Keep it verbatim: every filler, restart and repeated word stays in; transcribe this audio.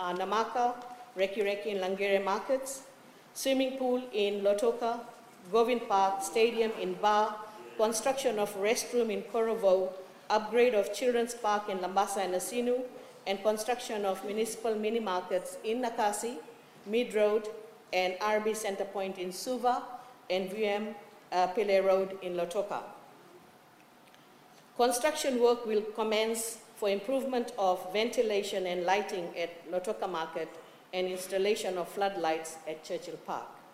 uh, Namaka, Reki Reki and Langere markets, swimming pool in Lotoka, Govind Park, stadium in Ba, construction of restroom in Korovo, upgrade of children's park in Lambasa and Asinu, and construction of municipal mini markets in Nakasi, Mid Road, and R B Center Point in Suva, and V M uh, Pile Road in Lotoka. Construction work will commence for improvement of ventilation and lighting at Lotoka Market and installation of floodlights at Churchill Park.